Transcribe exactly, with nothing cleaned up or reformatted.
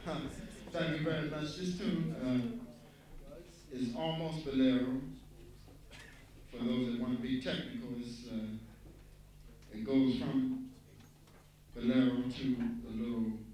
Thank you very much. This tune uh, is almost bolero. For those that want to be technical, it's, uh, it goes from bolero to a little